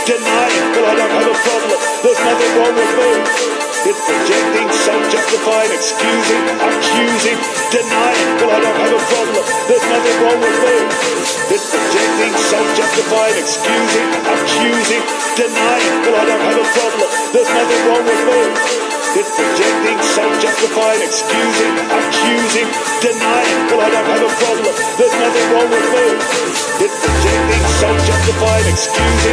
denying, well, I don't have a problem. There's nothing wrong with me. It's projecting, self-justifying, excusing, accusing, denying, well, I don't have a problem. There's nothing wrong with me. It's projecting, self-justifying, excusing, accusing, denying, well, I don't have a problem. There's nothing wrong with me. It's projecting, self-justifying, excusing, accusing, denying, well, I don't have a problem. There's nothing wrong with me. It's projecting, self-justifying, excusing.